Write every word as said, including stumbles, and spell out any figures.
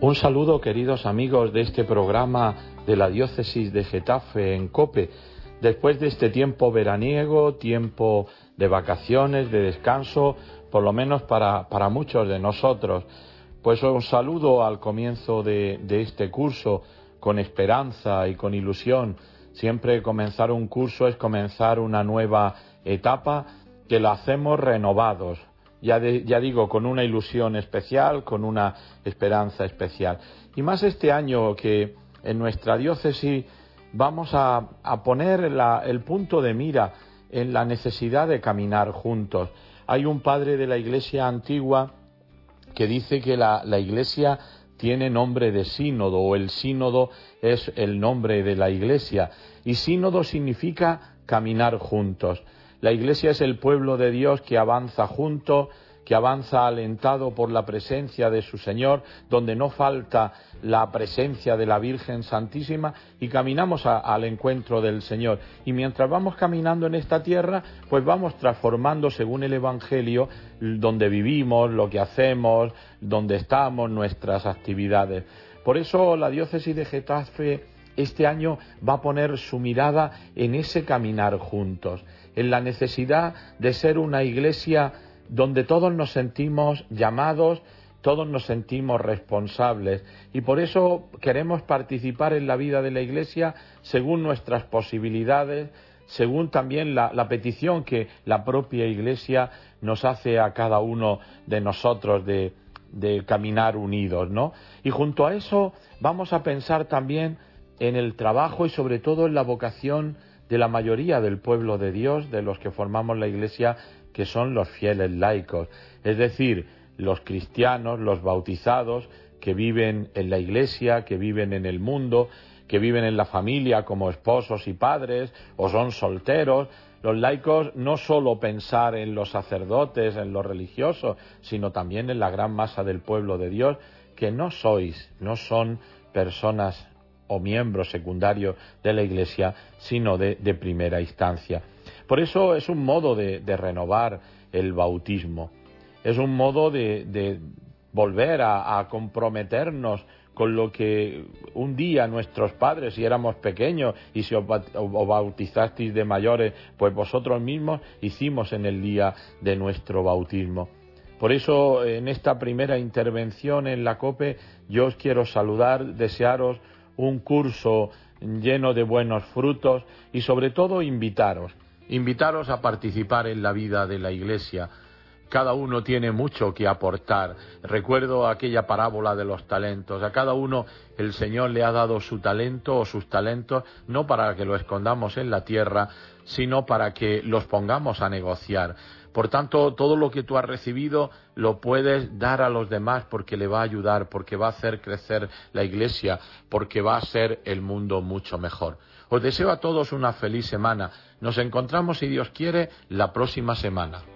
Un saludo, queridos amigos de este programa de la Diócesis de Getafe en COPE. Después de este tiempo veraniego, tiempo de vacaciones, de descanso, por lo menos para, para muchos de nosotros, pues un saludo al comienzo de, de este curso con esperanza y con ilusión. Siempre comenzar un curso es comenzar una nueva etapa que lo hacemos renovados. Ya, de, ya digo, con una ilusión especial, con una esperanza especial. Y más este año que en nuestra diócesis vamos a, a poner la, el punto de mira en la necesidad de caminar juntos. Hay un padre de la Iglesia antigua que dice que la, la Iglesia tiene nombre de sínodo, o el sínodo es el nombre de la Iglesia. Y sínodo significa caminar juntos. La Iglesia es el pueblo de Dios que avanza junto, que avanza alentado por la presencia de su Señor, donde no falta la presencia de la Virgen Santísima, y caminamos a, al encuentro del Señor. Y mientras vamos caminando en esta tierra, pues vamos transformando según el Evangelio donde vivimos, lo que hacemos, donde estamos, nuestras actividades. Por eso la diócesis de Getafe este año va a poner su mirada en ese caminar juntos, en la necesidad de ser una iglesia donde todos nos sentimos llamados, todos nos sentimos responsables, y por eso queremos participar en la vida de la iglesia según nuestras posibilidades, según también la, la petición que la propia iglesia nos hace a cada uno de nosotros de, de caminar unidos, ¿no? Y junto a eso vamos a pensar también en el trabajo y sobre todo en la vocación de la mayoría del pueblo de Dios, de los que formamos la Iglesia, que son los fieles laicos, es decir, los cristianos, los bautizados, que viven en la Iglesia, que viven en el mundo, que viven en la familia como esposos y padres, o son solteros. Los laicos no solo pensar en los sacerdotes, en los religiosos, sino también en la gran masa del pueblo de Dios, que no sois, no son personas o miembros secundarios de la Iglesia, sino de, de primera instancia. Por eso es un modo de, de renovar el bautismo, es un modo de, de volver a, a comprometernos con lo que un día nuestros padres, si éramos pequeños y si os, os bautizasteis de mayores, pues vosotros mismos hicimos en el día de nuestro bautismo. Por eso, en esta primera intervención en la COPE, yo os quiero saludar, desearos un curso lleno de buenos frutos y sobre todo invitaros, invitaros a participar en la vida de la Iglesia. Cada uno tiene mucho que aportar. Recuerdo aquella parábola de los talentos. A cada uno el Señor le ha dado su talento o sus talentos, no para que lo escondamos en la tierra, sino para que los pongamos a negociar. Por tanto, todo lo que tú has recibido lo puedes dar a los demás porque le va a ayudar, porque va a hacer crecer la Iglesia, porque va a ser el mundo mucho mejor. Os deseo a todos una feliz semana. Nos encontramos, si Dios quiere, la próxima semana.